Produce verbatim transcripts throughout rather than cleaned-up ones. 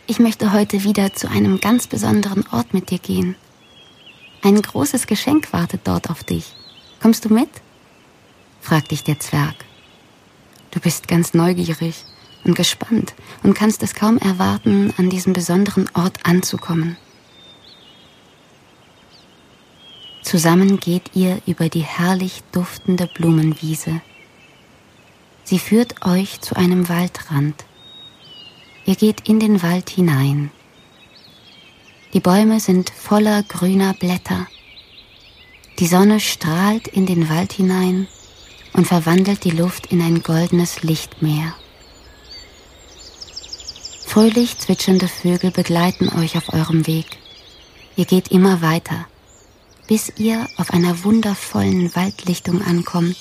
Ich möchte heute wieder zu einem ganz besonderen Ort mit dir gehen. Ein großes Geschenk wartet dort auf dich. Kommst du mit? Fragt dich der Zwerg. Du bist ganz neugierig und gespannt und kannst es kaum erwarten, an diesem besonderen Ort anzukommen. Zusammen geht ihr über die herrlich duftende Blumenwiese. Sie führt euch zu einem Waldrand. Ihr geht in den Wald hinein. Die Bäume sind voller grüner Blätter. Die Sonne strahlt in den Wald hinein und verwandelt die Luft in ein goldenes Lichtmeer. Fröhlich zwitschernde Vögel begleiten euch auf eurem Weg. Ihr geht immer weiter, bis ihr auf einer wundervollen Waldlichtung ankommt.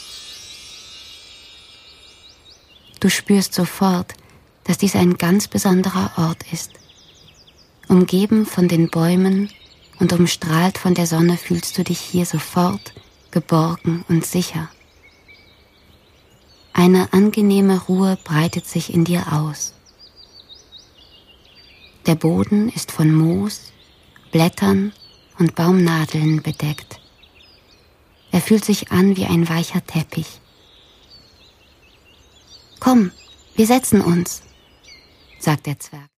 Du spürst sofort, dass dies ein ganz besonderer Ort ist. Umgeben von den Bäumen und umstrahlt von der Sonne fühlst du dich hier sofort geborgen und sicher. Eine angenehme Ruhe breitet sich in dir aus. Der Boden ist von Moos, Blättern und Baumnadeln bedeckt. Er fühlt sich an wie ein weicher Teppich. Komm, wir setzen uns, sagt der Zwerg.